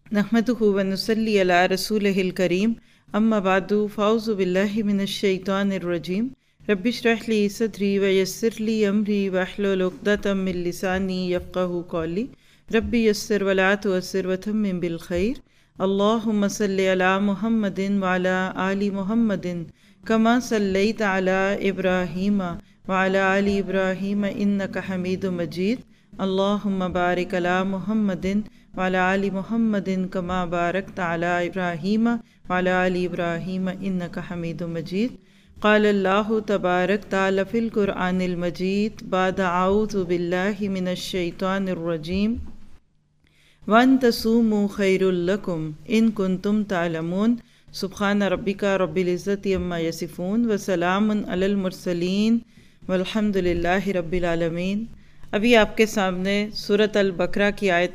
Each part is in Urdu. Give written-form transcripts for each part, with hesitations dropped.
नहमदुहु व नुसल्ली अला रसूलिहिल करीम अम्मा बादु फ़ाउज़ु बिल्लाहि मिनश शैतानिर रजीम रब्बि इश्रह ली सदरी व यस्सिर ली अमरी वहलुल उक़दतम मिन लिसानी यफ़क़हू क़ौली रब्बि यस्सिर व ला तुअस्सिर व तम्मिम बिल खैर अल्लाहुम्मा सल्लि अला मुहम्मदिन व अला आलि मुहम्मदिन कमा सल्लैता अला इब्राहीम व अला आलि इब्राहीम इन्नका हमीदुम मजीद अल्लाहुम्मा बारिक अला मुहम्मदिन व अला आलि मुहम्मदिन कमा बारकता अला इब्राहीम व अला आलि इब्राहीम इन्नका हमीदुम मजीद क़ाल अल्लाहु तबारक तआला फ़िल क़ुरआनिल मजीद बाद अऊज़ु बिल्लाहि मिनश शैतानिर रजीम वन तसूमु खैरुल लकुम इन कुंतुम तालमून सुब्हान रब्बिका रब्बिल इज़्ज़ति अम्मा यसिफून व सलामुन अलल मुरसलीन वल्हम्दुलिल्लाहि रब्बिल आलमीन। अभी आपके सामने सूरत अल बकरा की आयत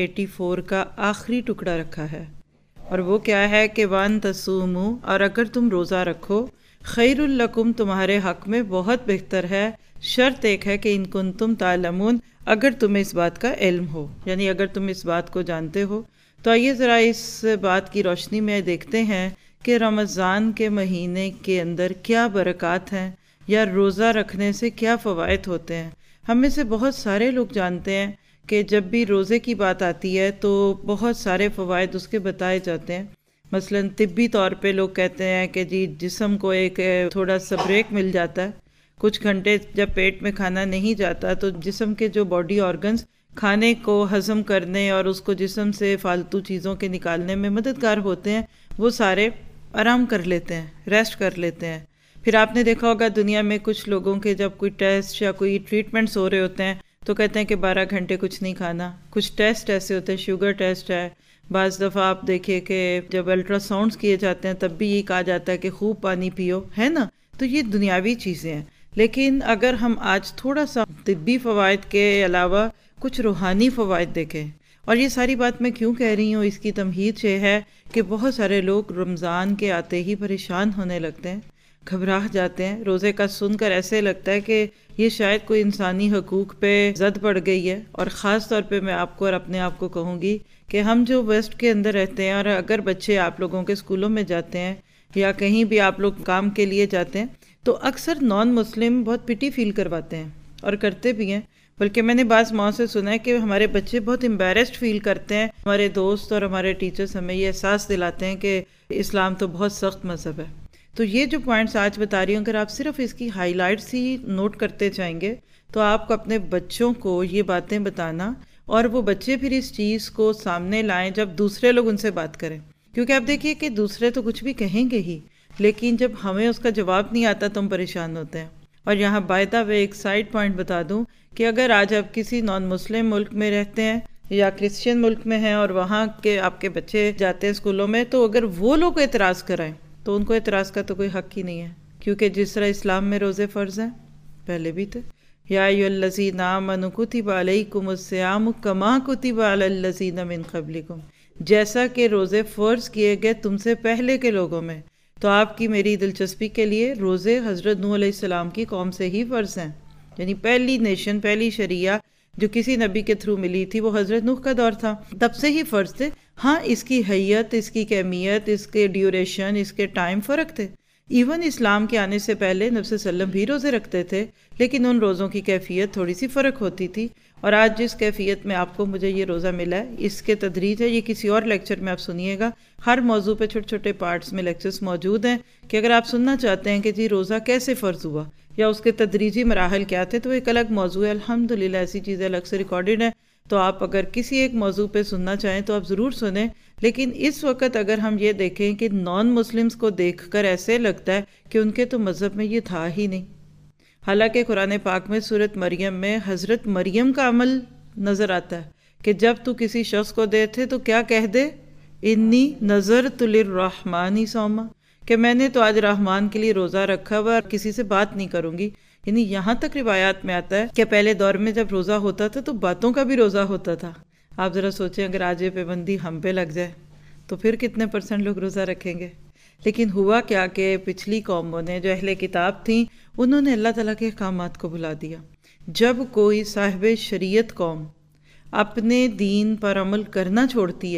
184 का आखिरी टुकड़ा रखा है, और वो क्या है कि वन तसूमु, और अगर तुम रोज़ा रखो, खैरुल लकुम, तुम्हारे हक़ में बहुत बेहतर है। शर्त एक है कि इन कुंतुम तालमून, अगर तुम्हें इस बात का इल्म हो, यानी अगर तुम इस बात को जानते हो। तो आइए ज़रा इस बात की रोशनी में देखते हैं कि रमज़ान के महीने के अंदर क्या बरक़ात हैं, या रोज़ा रखने से क्या फ़वाइद होते हैं। हम में से बहुत सारे लोग जानते हैं कि जब भी रोज़े की बात आती है तो बहुत सारे फ़वाइद उसके बताए जाते हैं। मसलन तिब्बी तौर पे लोग कहते हैं कि जी जिस्म को एक थोड़ा सा ब्रेक मिल जाता है। कुछ घंटे जब पेट में खाना नहीं जाता तो जिस्म के जो बॉडी ऑर्गन्स खाने को हज़म करने और उसको जिस्म से फालतू चीज़ों के निकालने में मददगार होते हैं, वो सारे आराम कर लेते हैं, रेस्ट कर लेते हैं। फिर आपने देखा होगा दुनिया में कुछ लोगों के जब कोई टेस्ट या कोई ट्रीटमेंट्स हो रहे होते हैं तो कहते हैं कि 12 घंटे कुछ नहीं खाना। कुछ टेस्ट ऐसे होते हैं, शुगर टेस्ट है, बाज़ दफ़ा आप देखिए कि जब अल्ट्रासाउंड्स किए जाते हैं तब भी ये कहा जाता है कि खूब पानी पियो, है ना। तो ये दुनियावी चीज़ें हैं। लेकिन अगर हम आज थोड़ा सा तिब्बी फ़वाइद के अलावा कुछ रूहानी फ़वाइद देखें, और ये सारी बात मैं क्यों कह रही हूँ, इसकी तमहीद ये है कि बहुत सारे लोग रमज़ान के आते ही परेशान होने लगते हैं, घबरा जाते हैं। रोज़े का सुनकर ऐसे लगता है कि ये शायद कोई इंसानी हकूक़ पे ज़द पड़ गई है। और ख़ास तौर पे मैं आपको और अपने आप को कहूँगी कि हम जो वेस्ट के अंदर रहते हैं, और अगर बच्चे आप लोगों के स्कूलों में जाते हैं या कहीं भी आप लोग काम के लिए जाते हैं, तो अक्सर नॉन मुस्लिम बहुत पिटी फील करवाते हैं और करते भी हैं। बल्कि मैंने बाज़ माँ से सुना है कि हमारे बच्चे बहुत एम्बैरेस्ड फील करते हैं। हमारे दोस्त और हमारे टीचर्स हमें ये एहसास दिलाते हैं कि इस्लाम तो बहुत सख्त मज़हब है। तो ये जो पॉइंट्स आज बता रही हूँ, अगर आप सिर्फ इसकी हाइलाइट्स ही नोट करते जाएंगे तो आपको अपने बच्चों को ये बातें बताना, और वो बच्चे फिर इस चीज़ को सामने लाएं जब दूसरे लोग उनसे बात करें। क्योंकि आप देखिए कि दूसरे तो कुछ भी कहेंगे ही, लेकिन जब हमें उसका जवाब नहीं आता तो हम परेशान होते हैं। और यहाँ बाय द वे एक साइड पॉइंट बता दूँ कि अगर आज आप किसी नॉन मुस्लिम मुल्क में रहते हैं या क्रिश्चियन मुल्क में हैं और वहाँ के आपके बच्चे जाते हैं स्कूलों में, तो अगर वो लोग एतराज़ कराएं तो उनको एतराज़ का तो कोई हक़ ही नहीं है। क्योंकि जिस तरह इस्लाम में रोज़े फ़र्ज़ हैं, पहले भी थे, या अय्युहल्लज़ीना आमनू कुतिबा अलैकुमुस्सियामु कमा कुतिबा अलल्लज़ीना मिन क़ब्लिकुम, जैसा कि रोज़े फ़र्ज़ किए गए तुमसे पहले के लोगों में। तो आपकी मेरी दिलचस्पी के लिए रोज़े हज़रत नूह अलैहिस्सलाम की कौम से ही फ़र्ज़ हैं। यानी पहली नेशन, पहली शरिया जो किसी नबी के थ्रू मिली थी वो हज़रत नूह का दौर था, तब से ही फ़र्ज़ थे। हाँ, इसकी हैयत, इसकी कैमियत, इसके ड्यूरेशन, इसके टाइम फ़र्क थे। इवन इस्लाम के आने से पहले नबी सल्लम भी रोज़े रखते थे, लेकिन उन रोज़ों की कैफियत थोड़ी सी फ़र्क होती थी। और आज जिस कैफियत में आपको मुझे ये रोज़ा मिला है, इसके तदरीज है, ये किसी और लेक्चर में आप सुनिएगा। हर मौजू पे छोटे छोटे पार्ट्स में लेक्चर्स मौजूद हैं कि अगर आप सुनना चाहते हैं कि जी रोज़ा कैसे फ़र्ज़ हुआ या उसके तदरीजी मराहल क्या थे, तो एक अलग मौजू है। अल्हम्दुलिल्लाह ऐसी चीज़ें अलग से रिकॉर्डेड है, तो आप अगर किसी एक मौजू पे सुनना चाहें तो आप ज़रूर सुनें। लेकिन इस वक्त अगर हम ये देखें कि नॉन मुस्लिम्स को देखकर ऐसे लगता है कि उनके तो मज़हब में ये था ही नहीं। हालांकि कुरान पाक में सूरत मरियम में हज़रत मरियम का अमल नज़र आता है कि जब तू किसी शख्स को दे थे तो क्या कह दे, इन्नी नज़रतु लिर्रहमानी सौमा, कि मैंने तो आज रहमान के लिए रोज़ा रखा हुआ और किसी से बात नहीं करूँगी। यानी यहाँ तक रिवायात में आता है कि पहले दौर में जब रोज़ा होता था तो बातों का भी रोज़ा होता था। आप ज़रा सोचें, अगर आज ये पाबंदी हम पे लग जाए तो फिर कितने % लोग रोज़ा रखेंगे। लेकिन हुआ क्या कि पिछली कौमों ने जो अहले किताब थी, उन्होंने अल्लाह ताला के अहकामात को भुला दिया। जब कोई साहिब शरीयत कौम अपने दीन पर अमल करना छोड़ती है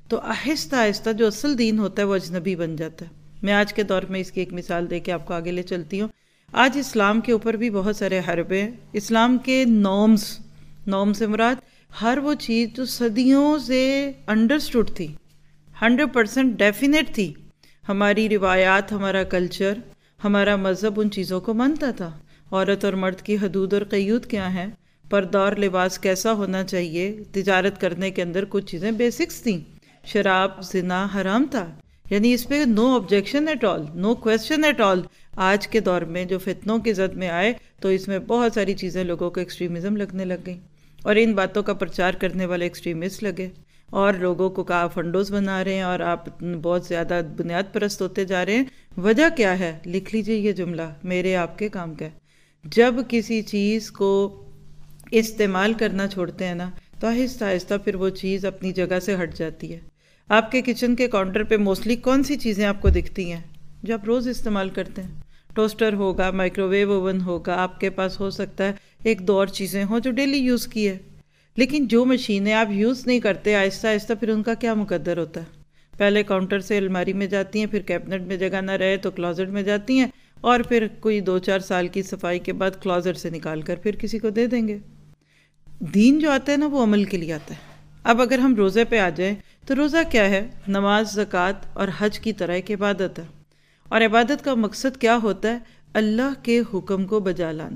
تو آہستہ آہستہ جو اصل دین ہوتا ہے وہ اجنبی بن جاتا ہے۔ میں آج کے دور میں اس کی ایک مثال دے کے آپ کو آگے لے چلتی ہوں۔ آج اسلام کے اوپر بھی بہت سارے حربے ہیں۔ اسلام کے نارم سے مراد ہر وہ چیز جو صدیوں سے انڈرسٹوڈ تھی، 100% ڈیفینیٹ تھی، ہماری روایات، ہمارا کلچر، ہمارا مذہب ان چیزوں کو مانتا تھا۔ عورت اور مرد کی حدود اور قیود کیا ہیں، پردہ اور لباس کیسا ہونا چاہیے، تجارت کرنے کے اندر کچھ چیزیں بیسکس تھیں، شراب زنا حرام تھا، یعنی اس پہ no objection at all, no question at all. آج کے دور میں جو فتنوں کی زد میں آئے تو اس میں بہت ساری چیزیں لوگوں کو ایکسٹریمزم لگنے لگ گئیں، اور ان باتوں کا پرچار کرنے والے ایکسٹریمسٹ لگے، اور لوگوں کو کہا فنڈوز بنا رہے ہیں، اور آپ بہت زیادہ بنیاد پرست ہوتے جا رہے ہیں۔ وجہ کیا ہے؟ لکھ لیجئے یہ جملہ، میرے آپ کے کام کا ہے۔ جب کسی چیز کو استعمال کرنا چھوڑتے ہیں نا تو آہستہ آہستہ پھر وہ چیز اپنی جگہ سے ہٹ جاتی ہے۔ آپ کے کچن کے کاؤنٹر پہ موسٹلی کون سی چیزیں آپ کو دکھتی ہیں جو آپ روز استعمال کرتے ہیں؟ ٹوسٹر ہوگا، مائکرو ویو اوون ہوگا، آپ کے پاس ہو سکتا ہے ایک دو اور چیزیں ہوں جو ڈیلی یوز کی ہے، لیکن جو مشینیں آپ یوز نہیں کرتے، آہستہ آہستہ پھر ان کا کیا مقدر ہوتا ہے؟ پہلے کاؤنٹر سے الماری میں جاتی ہیں، پھر کیبنٹ میں جگہ نہ رہے تو کلازٹ میں جاتی ہیں، اور پھر کوئی 2-4 سال کی صفائی کے بعد کلازٹ سے نکال کر پھر کسی کو دے دیں گے۔ دین جو آتا ہے نا وہ عمل کے لیے آتا ہے۔ اب اگر ہم روزے پہ آ جائیں تو روزہ کیا ہے؟ نماز، زکوٰۃ اور حج کی طرح ایک عبادت ہے، اور عبادت کا مقصد کیا ہوتا ہے؟ اللہ کے حکم کو بجا لانا،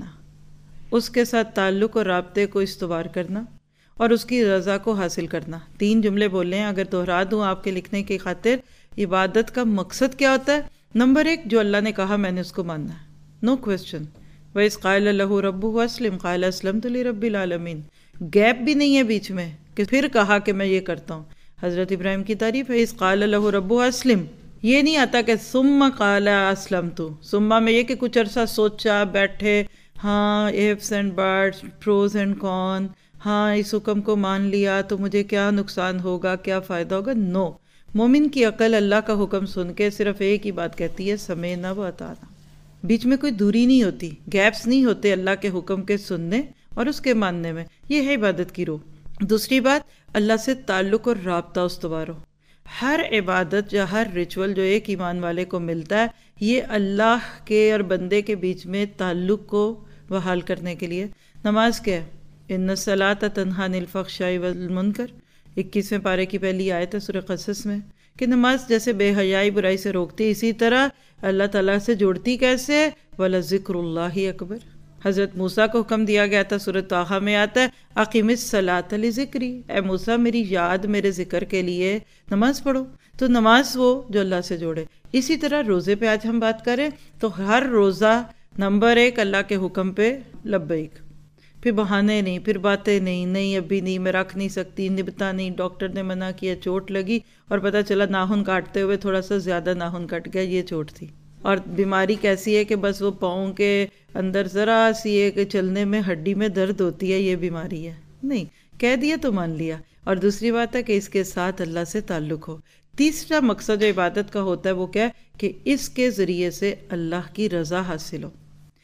اس کے ساتھ تعلق اور رابطے کو استوار کرنا، اور اس کی رضا کو حاصل کرنا۔ 3 جملے بولے ہیں، اگر دہرا دوں آپ کے لکھنے کی خاطر، عبادت کا مقصد کیا ہوتا ہے؟ نمبر 1، جو اللہ نے کہا میں نے اس کو ماننا ہے، نو کویسچن۔ وَإِذْ قَالَ لَهُ رَبُّهُ أَسْلِمْ قَالَ أَسْلَمْتُ لِرَبِّ الْعَالَمِينَ، گیپ بھی نہیں ہے بیچ میں کہ پھر کہا کہ میں یہ کرتا ہوں۔ حضرت ابراہیم کی تعریف ہے، اِذْ قَالَ لَهُ رَبُّهُ أَسْلِمْ، یہ نہیں آتا کہ ثم قال اسلمت، ثم میں یہ کہ کچھ عرصہ سوچا، بیٹھے، ہاں ifs and buts, pros and cons, ہاں اس حکم کو مان لیا تو مجھے کیا نقصان ہوگا، کیا فائدہ ہوگا؟ نو، مومن کی عقل اللہ کا حکم سن کے صرف ایک ہی بات کہتی ہے، سمعنا و اطعنا۔ بیچ میں کوئی دوری نہیں ہوتی، گیپس نہیں ہوتے اللہ کے حکم کے سننے اور اس کے ماننے میں۔ یہ ہے عبادت کی روح۔ دوسری بات، اللہ سے تعلق اور رابطہ استوار ہو۔ ہر عبادت یا ہر ریچول جو ایک ایمان والے کو ملتا ہے، یہ اللہ کے اور بندے کے بیچ میں تعلق کو بحال کرنے کے لیے۔ نماز کیا ہے؟ ان الصلاۃ تنہی عن الفحشاء والمنکر، 21ویں پارے کی پہلی آیت ہے سورہ قصص میں، کہ نماز جیسے بے حیائی برائی سے روکتی، اسی طرح اللہ تعالیٰ سے جوڑتی کیسے؟ وَلَذِكْرُ اللَّهِ أَكْبَرُ۔ حضرت موسیٰ کو حکم دیا گیا تھا، سورہ طٰہٰ میں آتا ہے، اقیم الصلاۃ لذکری، اے موسیٰ میری یاد، میرے ذکر کے لیے نماز پڑھو۔ تو نماز وہ جو اللہ سے جوڑے۔ اسی طرح روزے پہ آج ہم بات کریں تو ہر روزہ نمبر 1 اللہ کے حکم پہ لبیک، پھر بہانے نہیں، پھر باتیں نہیں ابھی نہیں، میں رکھ نہیں سکتی، نبھتا نہیں، ڈاکٹر نے منع کیا، چوٹ لگی، اور پتہ چلا ناخن کاٹتے ہوئے تھوڑا سا زیادہ ناخن کٹ گیا، یہ چوٹ تھی۔ اور بیماری کیسی ہے کہ بس وہ پاؤں کے اندر ذرا سی ہے کہ چلنے میں ہڈی میں درد ہوتی ہے، یہ بیماری ہے، نہیں، کہہ دیا تو مان لیا۔ اور دوسری بات ہے کہ اس کے ساتھ اللہ سے تعلق ہو۔ تیسرا مقصد جو عبادت کا ہوتا ہے وہ کیا ہے؟ کہ اس کے ذریعے سے اللہ کی رضا حاصل ہو۔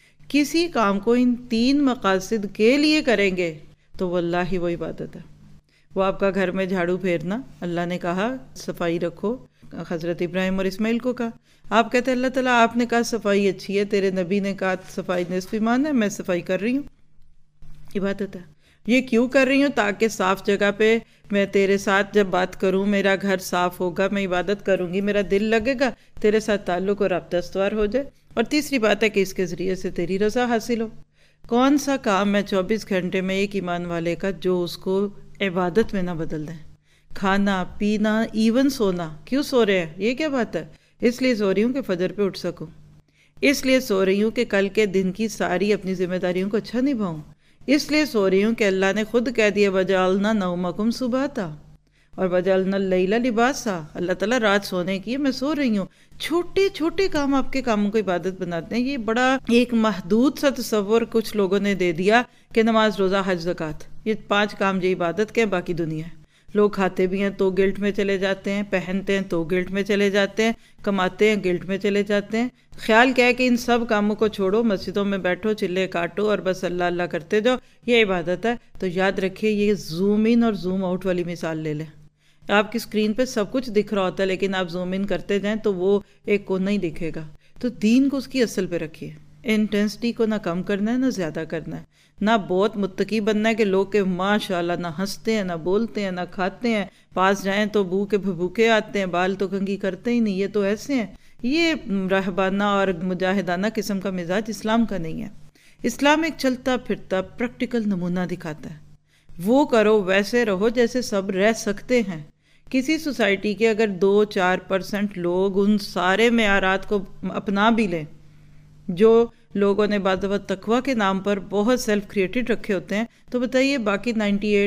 کسی کام کو ان 3 مقاصد کے لیے کریں گے تو واللہ وہ عبادت ہے۔ وہ آپ کا گھر میں جھاڑو پھیرنا، اللہ نے کہا صفائی رکھو، حضرت ابراہیم اور اسماعیل کو کہا، آپ کہتے ہیں اللہ تعالیٰ آپ نے کہا صفائی اچھی ہے، تیرے نبی نے کہا صفائی نصف ایمان ہے، میں صفائی کر رہی ہوں، عبادت ہے۔ یہ کیوں کر رہی ہوں؟ تاکہ صاف جگہ پہ میں تیرے ساتھ جب بات کروں، میرا گھر صاف ہوگا، میں عبادت کروں گی، میرا دل لگے گا، تیرے ساتھ تعلق اور رابطہ استوار ہو جائے۔ اور تیسری بات ہے کہ اس کے ذریعے سے تیری رضا حاصل ہو۔ کون سا کام ہے 24 گھنٹے میں ایک ایمان والے کا جو اس کو عبادت میں نہ بدل دیں؟ کھانا، پینا، ایون سونا۔ کیوں سو رہے ہیں؟ یہ کیا بات ہے؟ اس لیے سو رہی ہوں کہ فجر پہ اٹھ سکوں، اس لیے سو رہی ہوں کہ کل کے دن کی ساری اپنی ذمہ داریوں کو اچھا نبھاؤں، اس لیے سو رہی ہوں کہ اللہ نے خود کہہ دیا وَجَعَلْنَا نَوْمَكُمْ سُبَاتًا اور وَجَعَلْنَا اللَّيْلَ لِبَاسًا، اللہ تعالیٰ رات سونے کی ہے، میں سو رہی ہوں۔ چھوٹے چھوٹے کام آپ کے کاموں کو عبادت بناتے ہیں۔ یہ بڑا ایک محدود سا تصور کچھ لوگوں نے دے دیا کہ نماز، روزہ، حج، زکوٰۃ، یہ 5 کام یہ عبادت کے ہیں، باقی دنیا ہے۔ لوگ کھاتے بھی ہیں تو گلٹ میں چلے جاتے ہیں، پہنتے ہیں تو گلٹ میں چلے جاتے ہیں، کماتے ہیں گلٹ میں چلے جاتے ہیں۔ خیال کیا ہے کہ ان سب کاموں کو چھوڑو، مسجدوں میں بیٹھو، چلے کاٹو اور بس اللہ اللہ کرتے جاؤ، یہ عبادت ہے۔ تو یاد رکھیے، یہ زوم ان اور زوم آؤٹ والی مثال لے لیں۔ آپ کی اسکرین پہ سب کچھ دکھ رہا ہوتا ہے لیکن آپ زوم ان کرتے جائیں تو وہ ایک کونا ہی دکھے گا. تو دین کو اس کی اصل پہ رکھیے. انٹینسٹی کو نہ کم کرنا ہے نہ زیادہ کرنا ہے، نہ بہت متقی بننا ہے کہ لوگ کہ ماشاء اللہ نہ ہنستے ہیں نہ بولتے ہیں نہ کھاتے ہیں، پاس جائیں تو بو کے بھوکے آتے ہیں، بال تو کنگھی کرتے ہی نہیں، یہ تو ایسے ہیں. یہ راہبانہ اور مجاہدانہ قسم کا مزاج اسلام کا نہیں ہے. اسلام ایک چلتا پھرتا پریکٹیکل نمونہ دکھاتا ہے. وہ کرو ویسے رہو جیسے سب رہ سکتے ہیں. کسی سوسائٹی کے اگر 2-4% لوگ ان سارے معیارات کو اپنا بھی لیں جو لوگوں نے بعض دفعہ تقویٰ کے نام پر بہت سیلف کریٹڈ رکھے ہوتے ہیں، تو بتائیے باقی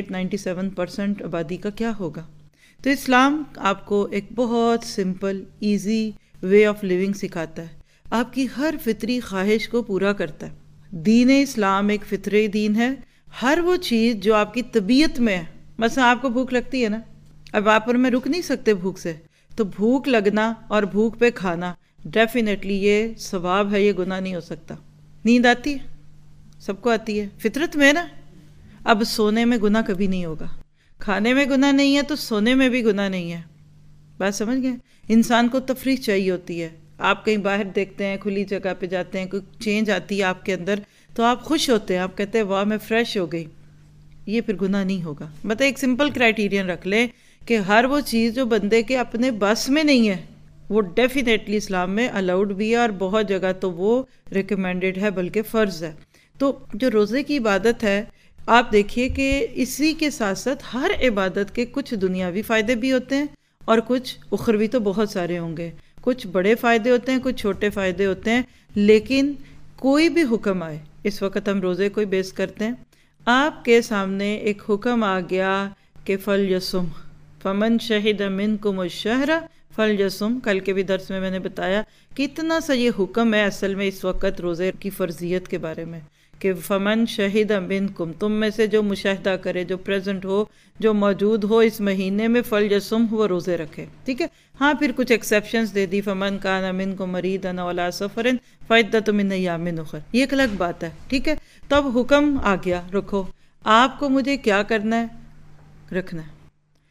98-97% آبادی کا کیا ہوگا؟ تو اسلام آپ کو ایک بہت simple easy way of living سکھاتا ہے، آپ کی ہر فطری خواہش کو پورا کرتا ہے. دین اسلام ایک فطری دین ہے. ہر وہ چیز جو آپ کی طبیعت میں ہے، مثلا آپ کو بھوک لگتی ہے نا، اب آپ اور میں رک نہیں سکتے بھوک سے، تو بھوک لگنا اور بھوک پہ کھانا ڈیفینیٹلی یہ ثواب ہے، یہ گناہ نہیں ہو سکتا. نیند آتی ہے، سب کو آتی ہے، فطرت میں نا. اب سونے میں گناہ کبھی نہیں ہوگا. کھانے میں گناہ نہیں ہے تو سونے میں بھی گناہ نہیں ہے. بات سمجھ گئے؟ انسان کو تفریح چاہیے ہوتی ہے. آپ کہیں باہر دیکھتے ہیں، کھلی جگہ پہ جاتے ہیں، کوئی چینج آتی ہے آپ کے اندر تو آپ خوش ہوتے ہیں، آپ کہتے ہیں واہ میں فریش ہو گئی. یہ پھر گناہ نہیں ہوگا. مطلب ایک سمپل کرائیٹیرین رکھ لیں کہ ہر وہ چیز جو بندے کے اپنے بس میں نہیں ہے وہ ڈیفینیٹلی اسلام میں الاؤڈ بھی ہے، اور بہت جگہ تو وہ ریکمینڈڈ ہے، بلکہ فرض ہے. تو جو روزے کی عبادت ہے، آپ دیکھیے کہ اسی کے ساتھ ساتھ ہر عبادت کے کچھ دنیاوی فائدے بھی ہوتے ہیں اور کچھ اخروی تو بہت سارے ہوں گے. کچھ بڑے فائدے ہوتے ہیں، کچھ چھوٹے فائدے ہوتے ہیں. لیکن کوئی بھی حکم آئے، اس وقت ہم روزے کو بیس کرتے ہیں، آپ کے سامنے ایک حکم آ گیا کہ فلیصم فمن شہد منکم الشہر فلیصم. کل کے بھی درس میں نے بتایا کہ اتنا سا یہ حکم ہے اصل میں اس وقت روزے کی فرضیت کے بارے میں کہ فمن شہد منکم، تم میں سے جو مشاہدہ کرے، جو پریزنٹ ہو، جو موجود ہو اس مہینے میں، فلیصم وہ روزے رکھے. ٹھیک ہے. ہاں پھر کچھ ایکسیپشنز دے دی، فمن کان منکم مریضا او علی سفر فعدۃ من ایام اخر، یہ ایک الگ بات ہے. ٹھیک ہے. تو اب حکم آ گیا رکھو. آپ کو مجھے کیا کرنا ہے؟ رکھنا ہے.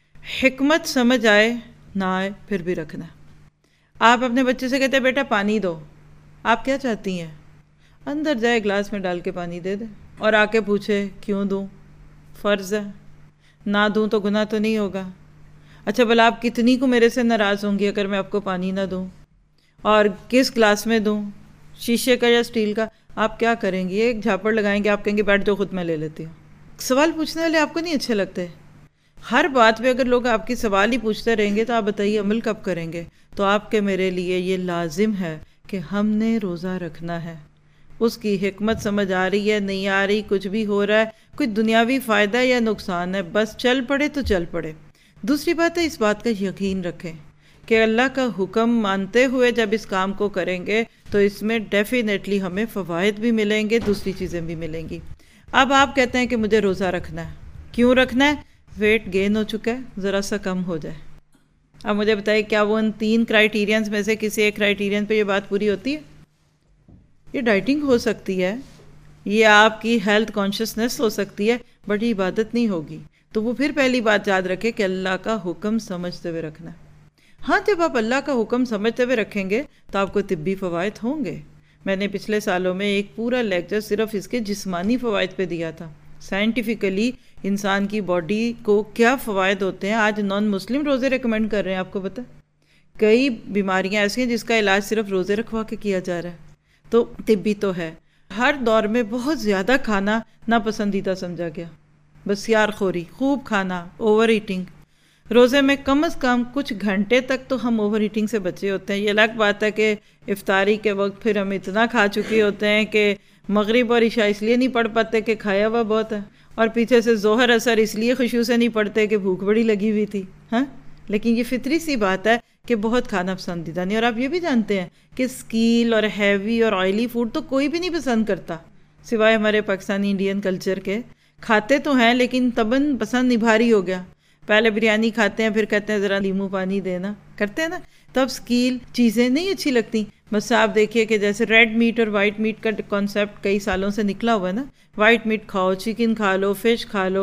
حکمت سمجھ آئے نہ آئے پھر بھی رکھنا ہے. آپ اپنے بچے سے کہتے ہیں بیٹا پانی دو، آپ کیا چاہتی ہیں؟ اندر جائے گلاس میں ڈال کے پانی دے دے، اور آ کے پوچھے کیوں دوں؟ فرض ہے، نہ دوں تو گناہ تو نہیں ہوگا. اچھا بھلا آپ کتنی کو میرے سے ناراض ہوں گی اگر میں آپ کو پانی نہ دوں؟ اور کس گلاس میں دوں، شیشے کا یا اسٹیل کا؟ آپ کیا کریں گی؟ ایک جھاپڑ لگائیں گے، آپ کہیں گے بیٹھ جو خود میں لے لیتی ہوں. سوال پوچھنے والے آپ کو نہیں اچھے لگتے؟ ہر بات پہ اگر لوگ آپ کی سوال ہی پوچھتے رہیں گے تو آپ بتائیے عمل کب کریں گے؟ تو آپ کے میرے لیے یہ لازم ہے کہ ہم نے روزہ رکھنا ہے. اس کی حکمت سمجھ آ رہی ہے نہیں آ رہی، کچھ بھی ہو رہا ہے، کوئی دنیاوی فائدہ یا نقصان ہے، بس چل پڑے تو چل پڑے. دوسری بات ہے اس بات کا یقین رکھیں کہ اللہ کا حکم مانتے ہوئے جب اس کام کو کریں گے تو اس میں ڈیفینیٹلی ہمیں فوائد بھی ملیں گے، دوسری چیزیں بھی ملیں گی. اب آپ کہتے ہیں کہ مجھے روزہ رکھنا ہے. کیوں رکھنا ہے؟ ویٹ گین ہو چکا ہے، ذرا سا کم ہو جائے. اب مجھے بتائیے کیا وہ ان 3 کرائیٹیرینز میں سے کسی ایک کرائیٹیرین پہ یہ بات پوری ہوتی ہے؟ یہ ڈائٹنگ ہو سکتی ہے، یہ آپ کی ہیلتھ کانشیسنس ہو سکتی ہے، بٹ یہ عبادت نہیں ہوگی. تو وہ پھر پہلی بات یاد رکھے کہ اللہ کا حکم سمجھتے ہوئے رکھنا ہے. ہاں جب آپ اللہ کا حکم سمجھتے ہوئے رکھیں گے تو آپ کو طبی فوائد ہوں گے. میں نے پچھلے سالوں میں ایک پورا لیکچر صرف اس کے جسمانی فوائد پہ دیا تھا. سائنٹیفکلی انسان کی باڈی کو کیا فوائد ہوتے ہیں. آج نان مسلم روزے ریکمینڈ کر رہے ہیں. آپ کو پتہ کئی بیماریاں ایسی ہیں جس کا علاج صرف روزے رکھوا کے کیا جا رہا ہے. تو طبی تو ہے. ہر دور میں بہت زیادہ کھانا ناپسندیدہ سمجھا گیا، بسیار خوری، خوب کھانا، اوور ایٹنگ. روزے میں کم از کم کچھ گھنٹے تک تو ہم اوور ایٹنگ سے بچے ہوتے ہیں. یہ الگ بات ہے کہ افطاری کے وقت پھر ہم اتنا کھا چکے ہوتے ہیں کہ مغرب اور عشاء اس لیے نہیں پڑھ پاتے کہ کھایا ہوا بہت ہے، اور پیچھے سے ظہر اثر اس لیے خشوع سے نہیں پڑھتے کہ بھوک بڑی لگی ہوئی تھی. ہاں لیکن یہ فطری سی بات ہے کہ بہت کھانا پسندیدہ نہیں. اور آپ یہ بھی جانتے ہیں کہ اسکیل اور ہیوی اور آئلی فوڈ تو کوئی بھی نہیں پسند کرتا سوائے ہمارے پاکستانی انڈین کلچر کے. کھاتے تو ہیں لیکن تباً پسند نہیں، بھاری ہو گیا. پہلے بریانی کھاتے ہیں، پھر کہتے ہیں ذرا لیمو پانی دینا، کرتے ہیں نا. تب اسکیل چیزیں نہیں اچھی لگتی. بس آپ دیکھیے کہ جیسے ریڈ میٹ اور وائٹ میٹ کا کانسیپٹ کئی سالوں سے نکلا ہوا ہے نا. وائٹ میٹ کھاؤ، چکن کھا لو، فش کھا لو،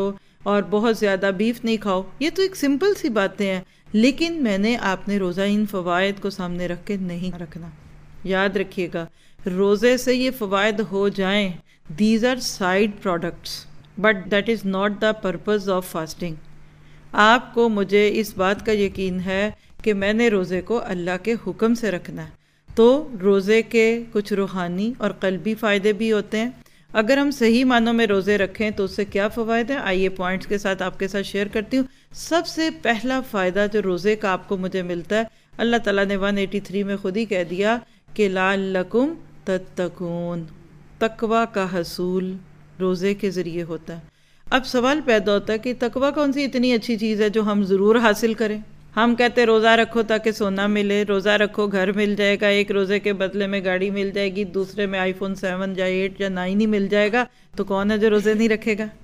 اور بہت زیادہ بیف نہیں کھاؤ. یہ تو ایک سمپل سی باتیں ہیں، لیکن میں نے آپ نے روزہ ان فوائد کو سامنے رکھ کے نہیں رکھنا. یاد رکھیے گا، روزے سے یہ فوائد ہو جائیں، these are side products, but that is not the purpose of fasting. آپ کو مجھے اس بات کا یقین ہے کہ میں نے روزے کو اللہ کے حکم سے رکھنا ہے. تو روزے کے کچھ روحانی اور قلبی فائدے بھی ہوتے ہیں. اگر ہم صحیح معنوں میں روزے رکھیں تو اس سے کیا فوائد ہیں، آئیے پوائنٹس کے ساتھ آپ کے ساتھ شیئر کرتی ہوں. سب سے پہلا فائدہ جو روزے کا آپ کو مجھے ملتا ہے، اللہ تعالیٰ نے 183 میں خود ہی کہہ دیا کہ لعلکم تتقون، تقوی کا حصول روزے کے ذریعے ہوتا ہے. اب سوال پیدا ہوتا ہے کہ تقوی کون سی اتنی اچھی چیز ہے جو ہم ضرور حاصل کریں. ہم کہتے روزہ رکھو تاکہ سونا ملے، روزہ رکھو گھر مل جائے گا، ایک روزے کے بدلے میں گاڑی مل جائے گی، دوسرے میں iPhone 7 یا 8 یا 9 ہی مل جائے گا. تو کون ہے جو روزے نہیں رکھے گا؟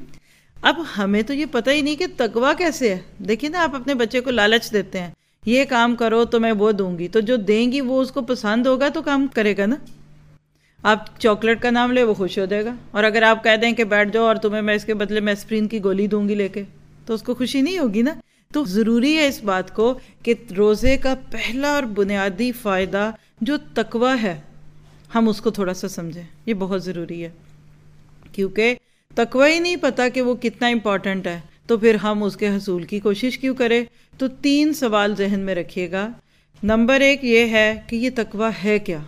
اب ہمیں تو یہ پتہ ہی نہیں کہ تقوی کیسے ہے. دیکھیں نا، آپ اپنے بچے کو لالچ دیتے ہیں، یہ کام کرو تو میں وہ دوں گی، تو جو دیں گی وہ اس کو پسند ہوگا تو کام کرے گا نا. آپ چاکلیٹ کا نام لے، وہ خوش ہو جائے گا. اور اگر آپ کہہ دیں کہ بیٹھ جاؤ اور تمہیں میں اس کے بدلے میں اسپرین کی گولی دوں گی لے کے، تو اس کو خوشی نہیں ہوگی نا. تو ضروری ہے اس بات کو کہ روزے کا پہلا اور بنیادی فائدہ جو تقوی ہے، ہم اس کو تھوڑا سا سمجھیں. یہ بہت ضروری ہے، کیونکہ تقوی ہی نہیں پتہ کہ وہ کتنا امپورٹنٹ ہے، تو پھر ہم اس کے حصول کی کوشش کیوں کریں. تو 3 سوال ذہن میں رکھیے گا. نمبر 1 یہ ہے کہ یہ تقوی ہے کیا،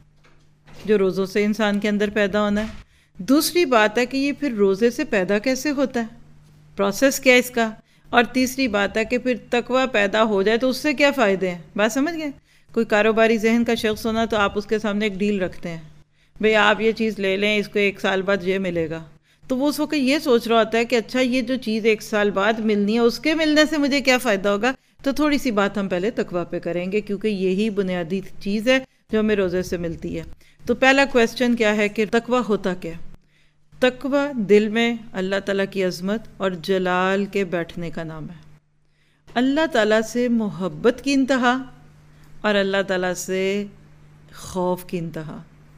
جو روزوں سے انسان کے اندر پیدا ہونا ہے. دوسری بات ہے کہ یہ پھر روزے سے پیدا کیسے ہوتا ہے، پروسیس کیا اس کا. اور تیسری بات ہے کہ پھر تقوی پیدا ہو جائے تو اس سے کیا فائدے ہیں. بات سمجھ گئے؟ کوئی کاروباری ذہن کا شخص ہونا تو آپ اس کے سامنے ایک ڈیل رکھتے ہیں، بھئی آپ یہ چیز لے لیں، اس کو 1 سال بعد یہ ملے گا. تو وہ اس وقت یہ سوچ رہا ہوتا ہے کہ اچھا یہ جو چیز 1 سال بعد ملنی ہے، اس کے ملنے سے مجھے کیا فائدہ ہوگا. تو تھوڑی سی بات ہم پہلے تقوی پہ کریں گے، کیونکہ یہی بنیادی چیز ہے جو ہمیں روزے سے ملتی ہے. تو پہلا کویسچن کیا ہے کہ تقوی ہوتا کیا؟ تقوی دل میں اللہ تعالیٰ کی عظمت اور جلال کے بیٹھنے کا نام ہے. اللہ تعالیٰ سے محبت کی انتہا اور اللہ تعالیٰ سے خوف کی انتہا.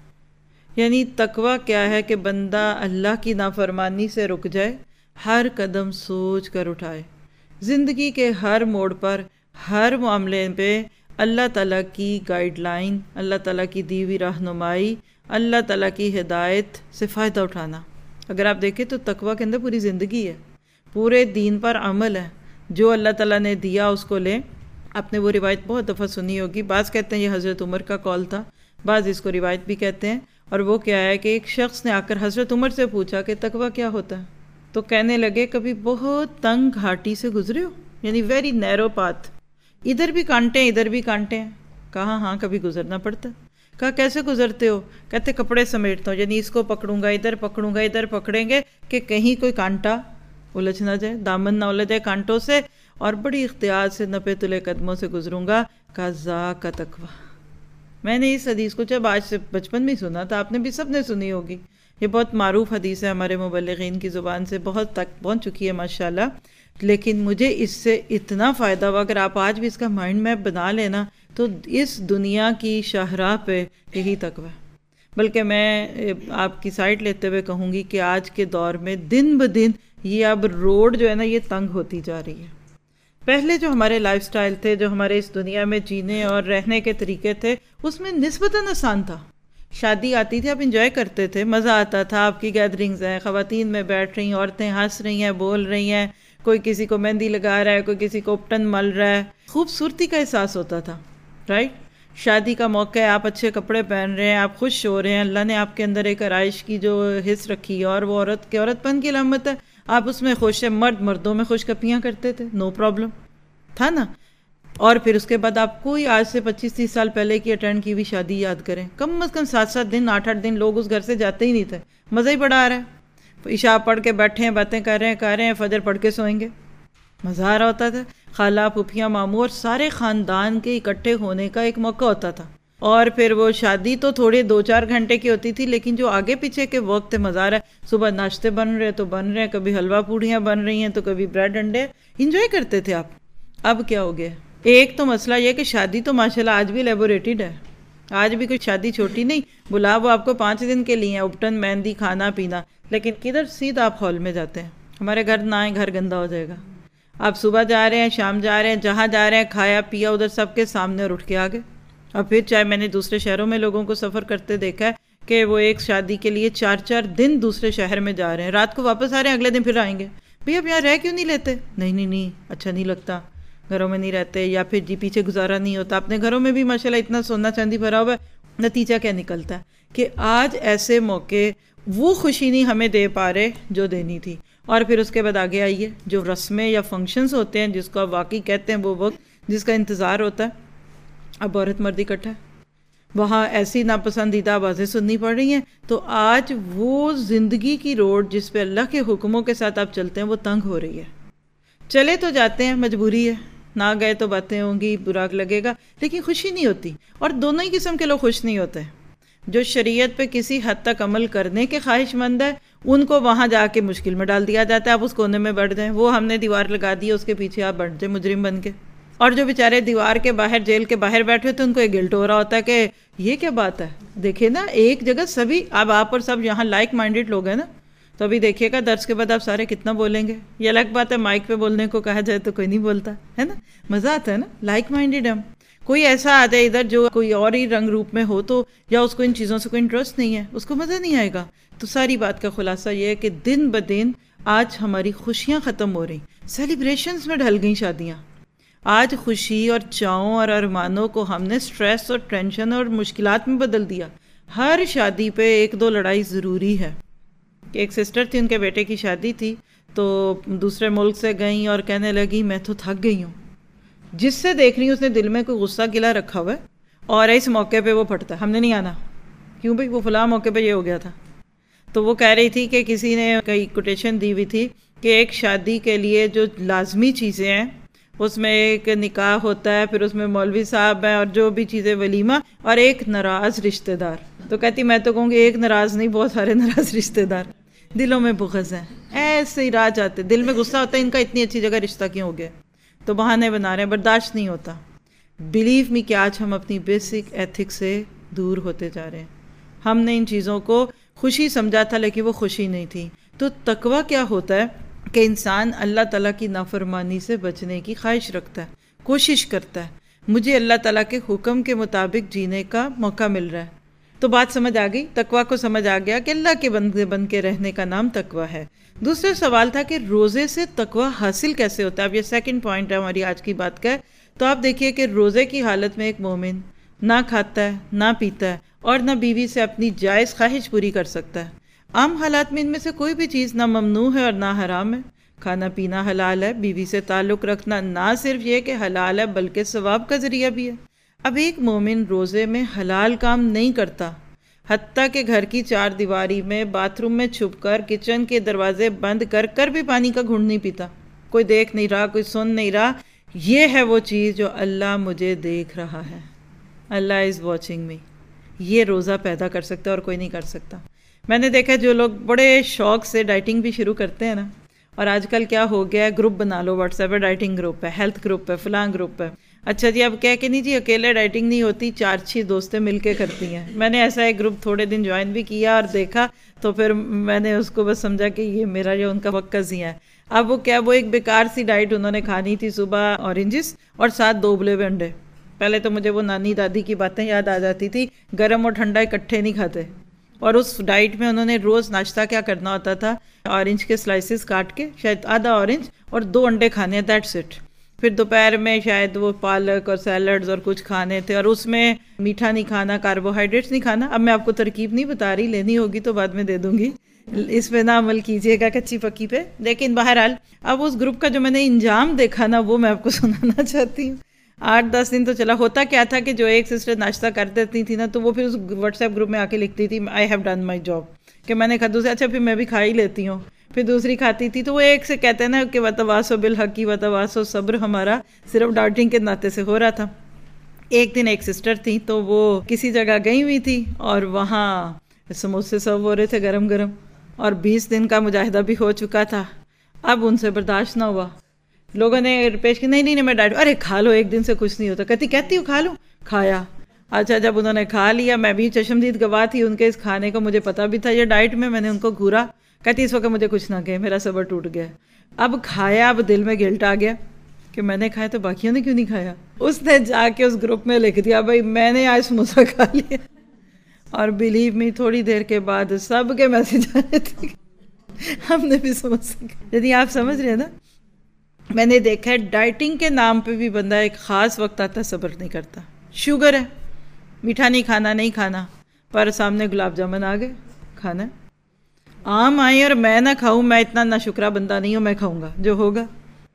یعنی تقوی کیا ہے کہ بندہ اللہ کی نافرمانی سے رک جائے، ہر قدم سوچ کر اٹھائے، زندگی کے ہر موڑ پر، ہر معاملے پہ اللہ تعالیٰ کی گائیڈ لائن، اللہ تعالیٰ کی دی ہوئی رہنمائی، اللہ تعالیٰ کی ہدایت سے فائدہ اٹھانا. اگر آپ دیکھیں تو تقوی کے اندر پوری زندگی ہے، پورے دین پر عمل ہے. جو اللہ تعالیٰ نے دیا اس کو لیں. آپ نے وہ روایت بہت دفعہ سنی ہوگی، بعض کہتے ہیں یہ حضرت عمر کا قول تھا، بعض اس کو روایت بھی کہتے ہیں. اور وہ کیا ہے کہ ایک شخص نے آ کر حضرت عمر سے پوچھا کہ تقوی کیا ہوتا ہے. تو کہنے لگے کبھی بہت تنگ گھاٹی سے گزرے ہو، یعنی ویری نیرو پاتھ، ادھر بھی کانٹے ہیں ادھر بھی کانٹے ہیں. کہا ہاں کبھی گزرنا پڑتا. کہا کیسے گزرتے ہو؟ کہتے کپڑے سمیٹتا ہوں، یعنی اس کو پکڑوں گا ادھر پکڑوں گا ادھر پکڑیں گے کہ کہیں کوئی کانٹا الجھ نہ جائے، دامن نہ الجھ جائے کانٹوں سے، اور بڑی اختیار سے نپے تلے قدموں سے گزروں گا. کہا ذاک تقوی. میں نے اس حدیث کو جب آج سے بچپن میں سنا تھا، آپ نے بھی سب نے سنی ہوگی. یہ بہت معروف حدیث ہے، ہمارے مبلغین کی زبان سے بہت تک پہنچ چکی ہے ماشاءاللہ. لیکن مجھے اس سے اتنا فائدہ ہوا، اگر آپ آج بھی اس کا مائنڈ میپ بنا لینا تو اس دنیا کی شاہراہ پہ یہی تقوی. بلکہ میں آپ کی سائٹ لیتے ہوئے کہوں گی کہ آج کے دور میں دن بدن یہ اب روڈ جو ہے نا یہ تنگ ہوتی جا رہی ہے. پہلے جو ہمارے لائف سٹائل تھے، جو ہمارے اس دنیا میں جینے اور رہنے کے طریقے تھے، اس میں نسبتاً آسان تھا. شادی آتی تھی، آپ انجوائے کرتے تھے، مزہ آتا تھا. آپ کی گیدرنگز ہیں، خواتین میں بیٹھ رہی ہیں، عورتیں ہنس رہی ہیں، بول رہی ہیں، کوئی کسی کو مہندی لگا رہا ہے، کوئی کسی کو اپٹن مل رہا ہے. خوبصورتی کا احساس ہوتا تھا، رائٹ. شادی کا موقع ہے، آپ اچھے کپڑے پہن رہے ہیں، آپ خوش ہو رہے ہیں، اللہ نے آپ کے اندر ایک آرائش کی جو حص رکھی ہے اور وہ عورت کے عورت پن کی علامت ہے، آپ اس میں خوش ہیں. مرد مردوں میں خوش کپیاں کرتے تھے، نو پرابلم تھا نا. اور پھر اس کے بعد آپ کوئی آج سے 25-30 سال پہلے کی اٹینڈ کی ہوئی شادی یاد کریں، کم از کم 7-7 دن 8-8 دن لوگ اس گھر سے جاتے ہی نہیں تھے. مزہ ہی بڑا آ رہا ہے، عشاء پڑھ کے بیٹھے ہیں، باتیں کر رہے ہیں، فجر پڑھ کے سوئیں گے. مزہ آ رہا ہوتا تھا. خالہ پھوپھیاں ماموں اور سارے خاندان کے اکٹھے ہونے کا ایک موقع ہوتا تھا. اور پھر وہ شادی تو تھوڑے 2-4 گھنٹے کی ہوتی تھی، لیکن جو آگے پیچھے کے وقت مزہ آ رہا ہے. صبح ناشتے بن رہے تو بن رہے ہیں، کبھی حلوہ پوڑیاں بن رہی ہیں تو کبھی بریڈ انڈے، انجوائے کرتے تھے آپ. اب کیا ہو گیا؟ ایک تو مسئلہ یہ کہ شادی تو ماشاءاللہ آج بھی لیبوریٹڈ ہے، آج بھی کوئی شادی چھوٹی نہیں. بلا وہ آپ کو 5 دن کے لیے اپٹن مہندی کھانا پینا، لیکن کدھر سیدھا آپ ہال میں جاتے ہیں. ہمارے گھر نہ آئیں، گھر گندا ہو جائے گا. آپ صبح جا رہے ہیں، شام جا رہے ہیں، جہاں جا رہے ہیں کھایا پیا ادھر سب کے سامنے اور اٹھ کے آ گئے. اور پھر چاہے میں نے دوسرے شہروں میں لوگوں کو سفر کرتے دیکھا ہے کہ وہ ایک شادی کے لیے 4 4 دن دوسرے شہر میں جا رہے ہیں، رات کو واپس آ رہے ہیں، اگلے دن پھر آئیں گے. بھئی اب یہاں رہ کیوں نہیں لیتے؟ نہیں اچھا نہیں لگتا، گھروں میں نہیں رہتے، یا پھر جی پیچھے گزارا نہیں ہوتا. اپنے گھروں میں بھی ماشاءاللہ اتنا سونا چاندی بھرا ہوا ہے. نتیجہ کیا نکلتا ہے کہ آج ایسے موقع وہ خوشی نہیں ہمیں دے پا رہے جو دینی تھی. اور پھر اس کے بعد آگے آئیے، جو رسمیں یا فنکشنز ہوتے ہیں جس کو آپ واقعی کہتے ہیں، وہ وقت جس کا انتظار ہوتا ہے، اب عورت مرد اکٹھا ہے، وہاں ایسی ناپسندیدہ آوازیں سننی پڑ رہی ہیں. تو آج وہ زندگی کی روڈ جس پہ اللہ کے حکموں کے ساتھ آپ چلتے ہیں وہ تنگ ہو رہی ہے. چلے تو جاتے ہیں، مجبوری ہے، نہ گئے تو باتیں ہوں گی، برا لگے گا، لیکن خوشی نہیں ہوتی. اور دونوں ہی قسم کے لوگ خوش نہیں ہوتے. جو شریعت پہ کسی حد تک عمل کرنے کے خواہش مند ہے ان کو وہاں جا کے مشکل میں ڈال دیا جاتا ہے. آپ اس کونے میں بیٹھ جائیں، وہ ہم نے دیوار لگا دی ہے اس کے پیچھے آپ بیٹھ جائیں مجرم بن کے. اور جو بیچارے دیوار کے باہر، جیل کے باہر بیٹھے ہوتے ہیں، ان کو یہ گلٹ ہو رہا ہوتا ہے کہ یہ کیا بات ہے. دیکھیں نا، ایک جگہ سبھی، اب آپ اور سب یہاں لائک مائنڈڈ لوگ ہیں نا، تو ابھی دیکھیے گا درس کے بعد آپ سارے کتنا بولیں گے. یہ الگ بات ہے مائک پہ بولنے کو کہا جائے تو کوئی نہیں بولتا ہے نا، مزہ آتا ہے نا، لائک مائنڈڈ ہم. کوئی ایسا آ جائے ادھر جو کوئی اور ہی رنگ روپ میں ہو تو، یا اس کو ان چیزوں سے کوئی انٹرسٹ نہیں ہے، اس کو مزہ نہیں آئے گا. تو ساری بات کا خلاصہ یہ ہے کہ دن بدن آج ہماری خوشیاں ختم ہو رہی، سیلیبریشنز میں ڈھل گئیں شادیاں. آج خوشی اور چاؤں اور ارمانوں کو ہم نے سٹریس اور ٹینشن اور مشکلات میں بدل دیا. ہر شادی پہ 1 2 لڑائی ضروری ہے. کہ ایک سسٹر تھی، ان کے بیٹے کی شادی تھی، تو دوسرے ملک سے گئیں اور کہنے لگی میں تو تھک گئی ہوں. جس سے دیکھ رہی ہوں اس نے دل میں کوئی غصہ گلا رکھا ہوا ہے، اور اس موقع پہ وہ پھٹتا ہے ہم نے نہیں آنا. کیوں بھئی؟ وہ فلاں موقع پہ یہ ہو گیا تھا. تو وہ کہہ رہی تھی کہ کسی نے کئی کوٹیشن دی ہوئی تھی کہ ایک شادی کے لیے جو لازمی چیزیں ہیں اس میں ایک نکاح ہوتا ہے، پھر اس میں مولوی صاحب ہیں اور جو بھی چیزیں، ولیمہ، اور ایک ناراض رشتہ دار. تو کہتی میں تو کہوں گی ایک ناراض نہیں، بہت سارے ناراض رشتہ دار. دلوں میں بغض ہے، ایسے ہی راہ جاتے، دل میں غصہ ہوتا ہے ان کا اتنی اچھی جگہ رشتہ کیوں ہو گیا. تو بہانے بنا رہے ہیں، برداشت نہیں ہوتا. بلیو می کہ آج ہم اپنی بیسک ایتھک سے دور ہوتے جا رہے ہیں. ہم نے ان چیزوں کو خوشی سمجھا تھا لیکن وہ خوشی نہیں تھی. تو تقویٰ کیا ہوتا ہے کہ انسان اللہ تعالیٰ کی نافرمانی سے بچنے کی خواہش رکھتا ہے، کوشش کرتا ہے، مجھے اللہ تعالیٰ کے حکم کے مطابق جینے کا موقع مل رہا ہے. تو بات سمجھ آ گئی، تقویٰ کو سمجھ آ گیا کہ اللہ کے بندے بن کے رہنے کا نام تقویٰ ہے. دوسرا سوال تھا کہ روزے سے تقویٰ حاصل کیسے ہوتا ہے. اب یہ سیکنڈ پوائنٹ ہے ہماری آج کی بات کا. تو آپ دیکھیے کہ روزے کی حالت میں ایک مومن نہ کھاتا ہے، نہ پیتا ہے، اور نہ بیوی سے اپنی جائز خواہش پوری کر سکتا ہے. عام حالات میں ان میں سے کوئی بھی چیز نہ ممنوع ہے اور نہ حرام ہے. کھانا پینا حلال ہے، بیوی سے تعلق رکھنا نہ صرف یہ کہ حلال ہے بلکہ ثواب کا ذریعہ بھی ہے. اب ایک مومن روزے میں حلال کام نہیں کرتا، حتیٰ کہ گھر کی 4 دیواری میں، باتھ روم میں چھپ کر، کچن کے دروازے بند کر کر بھی پانی کا گھونٹ نہیں پیتا. کوئی دیکھ نہیں رہا، کوئی سن نہیں رہا. یہ ہے وہ چیز جو اللہ مجھے دیکھ رہا ہے، اللہ از واچنگ می. یہ روزہ پیدا کر سکتا ہے اور کوئی نہیں کر سکتا. میں نے دیکھا جو لوگ بڑے شوق سے ڈائٹنگ بھی شروع کرتے ہیں نا، اور آج کل کیا ہو گیا ہے، گروپ بنا لو واٹس ایپ پہ، ڈائٹنگ گروپ ہے، ہیلتھ گروپ ہے، فلاں گروپ ہے. اچھا جی، اب کہہ کے نہیں جی اکیلے ڈائٹنگ نہیں ہوتی، 4 6 دوستیں مل کے کرتی ہیں. میں نے ایسا ایک گروپ تھوڑے دن جوائن بھی کیا اور دیکھا، تو پھر میں نے اس کو بس سمجھا کہ یہ میرا جو ان کا وقت قضیہ ہے. اب وہ کیا، وہ ایک بیکار سی ڈائٹ انہوں نے کھانی تھی، صبح اورنجز اور ساتھ 2 ابلے ہوئے انڈے. پہلے تو مجھے وہ نانی دادی کی باتیں یاد آ جاتی تھی، گرم اور ٹھنڈا اکٹھے نہیں کھاتے. اور اس ڈائٹ میں انہوں نے روز ناشتہ کیا کرنا ہوتا تھا، اورنج کے سلائسز کاٹ کے، شاید آدھا اورنج اور 2 انڈے کھانے، دیٹس اٹ. پھر دوپہر میں شاید وہ پالک اور سیلڈز اور کچھ کھانے تھے، اور اس میں میٹھا نہیں کھانا، کاربوہائیڈریٹس نہیں کھانا. اب میں آپ کو ترکیب نہیں بتا رہی، لینی ہوگی تو بعد میں دے دوں گی، اس پہ نہ عمل کیجیے گا کچی پکی پہ. لیکن بہرحال اب اس گروپ کا جو میں نے انجام دیکھا نا، وہ میں آپ کو سنانا چاہتی ہوں. 8 10 دن تو چلا. ہوتا کیا تھا کہ جو ایک سسٹر ناشتہ کر دیتی تھی نا، تو وہ پھر اس واٹس ایپ گروپ میں آ کے لکھتی تھی I have done my job, کہ میں نے کھا. اچھا پھر میں بھی کھا ہی لیتی ہوں. پھر دوسری کھاتی تھی. تو وہ ایک سے کہتے ہیں نا کہ وتواصو بالحق وتواصو صبر، ہمارا صرف ڈاؤٹنگ کے ناطے سے ہو رہا تھا. ایک دن ایک سسٹر تھی، تو وہ کسی جگہ گئی ہوئی تھی اور وہاں سموسے سرو ہو رہے تھے گرم گرم، اور 20 دن کا مجاہدہ بھی ہو چکا تھا. اب ان سے برداشت نہ ہوا، لوگوں نے پیش کی نہیں میں ڈائٹ. ارے کھا لو، ایک دن سے کچھ نہیں ہوتا. کہتی ہوں کھا لوں. کھایا. اچھا جب انہوں نے کھا لیا، میں بھی چشمدید گواہ تھی ان کے اس کھانے کو، مجھے پتا بھی تھا یہ ڈائٹ میں. میں نے ان کو گھورا کہتی اس وقت مجھے کچھ نہ کہے، میرا صبر ٹوٹ گیا۔ اب کھایا، اب دل میں گلٹ آ گیا کہ میں نے کھایا تو باقیوں نے کیوں نہیں کھایا۔ اس نے جا کے اس گروپ میں لکھ دیا بھائی میں نے آج سموسہ کھا لیا، اور بلیو می تھوڑی دیر کے بعد سب کے میسج آ رہے تھے ہم نے بھی سموسہ کھایا۔ یعنی آپ سمجھ رہے ہیں نا، میں نے دیکھا ہے ڈائٹنگ کے نام پہ بھی بندہ ایک خاص وقت آتا ہے صبر نہیں کرتا۔ شوگر ہے، میٹھا نہیں کھانا، نہیں کھانا، پر سامنے گلاب جامن آ گئے، کھانا ہے۔ آم آئیں اور میں نہ کھاؤں، میں اتنا نہ شکرا بندہ نہیں ہوں، میں کھاؤں گا جو ہوگا۔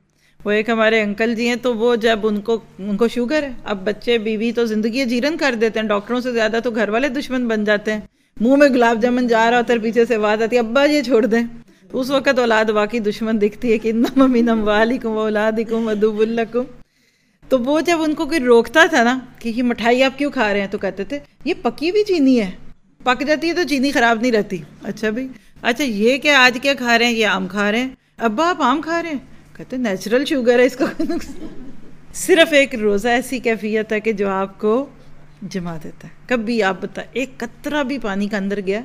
وہ ایک ہمارے انکل جی ہیں، تو وہ جب ان کو شوگر ہے، اب بچے بیوی تو زندگی جیرن کر دیتے ہیں، ڈاکٹروں سے زیادہ تو گھر والے دشمن بن جاتے ہیں۔ منہ میں گلاب جامن جا رہا ہوتا ہے، پیچھے سے آواز آتی ہے ابا یہ چھوڑ دیں۔ اس وقت اولاد واقعی دشمن دکھتی ہے کہ انما من اموالکم واولادکم عدو لکم۔ تو وہ جب ان کو کوئی روکتا تھا نا کہ یہ مٹھائی آپ کیوں کھا رہے ہیں، تو کہتے تھے یہ پکی ہوئی چینی ہے، پک جاتی ہے تو چینی خراب نہیں رہتی۔ اچھا بھائی، اچھا یہ کہ آج کیا کھا رہے ہیں؟ یہ آم کھا رہے ہیں۔ ابا آپ آم کھا رہے ہیں؟ کہتے ہیں نیچرل شوگر ہے، اس کا کوئی نقصان۔ صرف ایک روزہ ایسی کیفیت ہے کہ جو آپ کو جما دیتا ہے۔ کبھی آپ بتا ایک قطرہ بھی پانی کا اندر گیا؟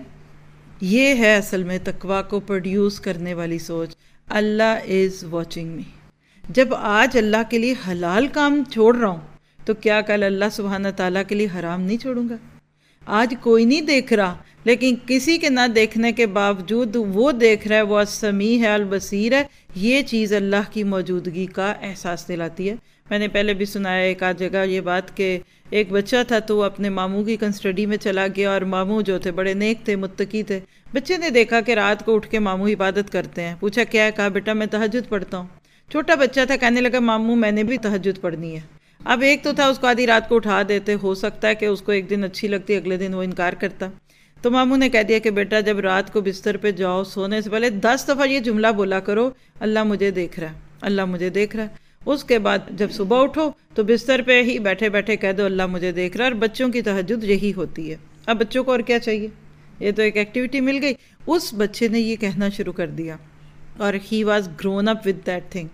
یہ ہے اصل میں تقویٰ کو پروڈیوس کرنے والی سوچ۔ Allah is watching me. جب آج اللہ کے لیے حلال کام چھوڑ رہا ہوں تو کیا کل اللہ سبحانہ تعالیٰ کے لیے حرام نہیں چھوڑوں گا؟ آج کوئی نہیں دیکھ رہا، لیکن کسی کے نہ دیکھنے کے باوجود وہ دیکھ رہا ہے، وہ السمیع ہے، البصیر ہے۔ یہ چیز اللہ کی موجودگی کا احساس دلاتی ہے۔ میں نے پہلے بھی سنایا ایک آدھ جگہ یہ بات کہ ایک بچہ تھا تو وہ اپنے ماموں کی کنسٹڈی میں چلا گیا، اور ماموں جو تھے بڑے نیک تھے، متقی تھے۔ بچے نے دیکھا کہ رات کو اٹھ کے ماموں عبادت کرتے ہیں، پوچھا کیا ہے؟ کہا بیٹا میں تہجد پڑھتا ہوں۔ چھوٹا بچہ تھا، کہنے لگا ماموں میں نے بھی تہجد پڑھنی ہے۔ اب ایک تو تھا اس کو آدھی رات کو اٹھا دیتے، ہو سکتا ہے کہ اس کو ایک دن اچھی لگتی، اگلے دن وہ انکار کرتا۔ تو ماموں نے کہہ دیا کہ بیٹا جب رات کو بستر پہ جاؤ سونے سے پہلے 10 دفعہ یہ جملہ بولا کرو، اللہ مجھے دیکھ رہا ہے، اللہ مجھے دیکھ رہا ہے۔ اس کے بعد جب صبح اٹھو تو بستر پہ ہی بیٹھے بیٹھے کہہ دو اللہ مجھے دیکھ رہا ہے۔ اور بچوں کی تہجد یہی ہوتی ہے۔ اب بچوں کو اور کیا چاہیے؟ یہ تو ایک ایکٹیویٹی مل گئی۔ اس بچے نے یہ کہنا شروع کر دیا، اور he was grown up with that thing.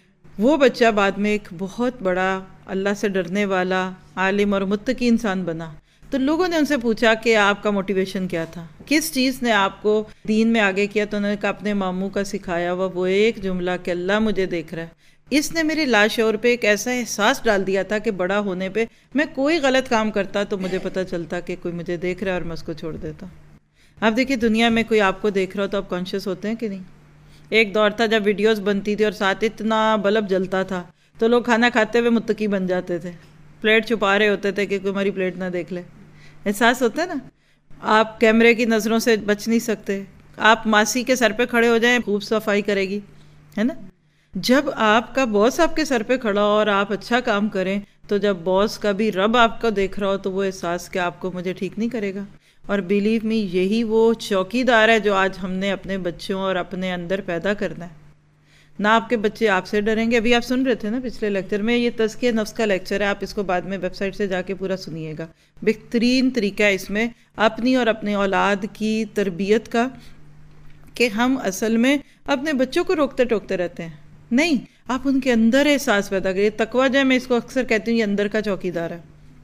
وہ بچہ بعد میں ایک بہت بڑا اللہ سے ڈرنے والا عالم اور متقی انسان بنا۔ تو لوگوں نے ان سے پوچھا کہ آپ کا موٹیویشن کیا تھا، کس چیز نے آپ کو دین میں آگے کیا؟ تو انہوں نے کہا اپنے ماموں کا سکھایا ہوا وہ ایک جملہ کہ اللہ مجھے دیکھ رہا ہے۔ اس نے میرے لاشعور پہ ایک ایسا احساس ڈال دیا تھا کہ بڑا ہونے پہ میں کوئی غلط کام کرتا تو مجھے پتہ چلتا کہ کوئی مجھے دیکھ رہا ہے اور میں اس کو چھوڑ دیتا۔ اب دیکھیے دنیا میں کوئی آپ کو دیکھ رہا ہو تو آپ کانشیس ہوتے ہیں کہ نہیں؟ ایک دور تھا جب ویڈیوز بنتی تھی اور ساتھ اتنا بلب جلتا تھا تو لوگ کھانا کھاتے ہوئے متقی بن جاتے تھے، پلیٹ چھپا رہے ہوتے تھے کہ کوئی ہماری پلیٹ نہ دیکھ لے۔ احساس ہوتا ہے نا؟ آپ کیمرے کی نظروں سے بچ نہیں سکتے۔ آپ ماسی کے سر پہ کھڑے ہو جائیں، خوب صفائی کرے گی، ہے نا؟ جب آپ کا باس آپ کے سر پہ کھڑا ہو اور آپ اچھا کام کریں تو جب باس کا بھی رب آپ کو دیکھ رہا ہو تو وہ احساس کہ آپ کو مجھے ٹھیک نہیں کرے گا۔ اور بیلیو می یہی وہ چوکیدار ہے جو آج ہم نے اپنے بچوں اور اپنے اندر پیدا کرنا ہے۔ نہ آپ کے بچے آپ سے ڈریں گے۔ ابھی آپ سن رہے تھے نا پچھلے لیکچر میں، یہ تزکیہ نفس کا لیکچر ہے، آپ اس کو بعد میں ویب سائٹ سے جا کے پورا سنیے گا۔ بہترین طریقہ ہے اس میں اپنی اور اپنے اولاد کی تربیت کا، کہ ہم اصل میں اپنے بچوں کو روکتے ٹوکتے رہتے ہیں، نہیں، آپ ان کے اندر احساس پیدا کریے۔ تقویٰ جو ہے میں اس کو اکثر کہتی ہوں یہ اندر کا چوکیدار ہے۔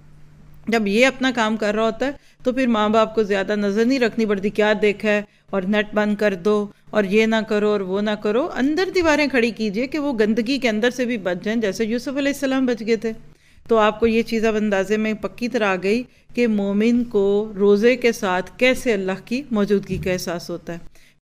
جب یہ اپنا کام کر رہا ہوتا ہے تو پھر ماں باپ کو زیادہ نظر نہیں رکھنی پڑتی، کیا دیکھا ہے اور نیٹ بند کر دو اور یہ نہ کرو اور وہ نہ کرو۔ اندر دیواریں کھڑی کیجئے کہ وہ گندگی کے اندر سے بھی بچ جائیں، جیسے یوسف علیہ السلام بچ گئے تھے۔ تو آپ کو یہ چیز اب اندازے میں پکی طرح آ گئی کہ مومن کو روزے کے ساتھ کیسے اللہ کی موجودگی کا احساس ہوتا ہے۔